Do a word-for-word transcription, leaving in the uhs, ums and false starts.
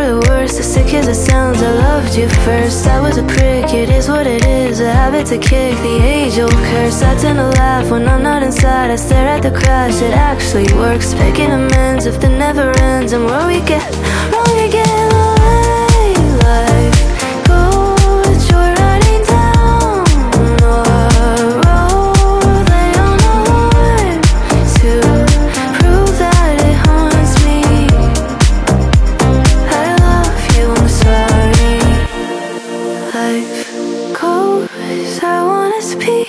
it worse, as sick as it sounds, I loved you first. I was a prick, it is what it is, a habit to kick the age-old curse. I tend to laugh when I'm not inside, I stare at the crash, it actually works. Making amends if the never ends, and where we get wrong again. Life goes, you're riding down a road that don't know where to prove that it haunts me. I love you, I'm sorry. Life goes, I wanna speak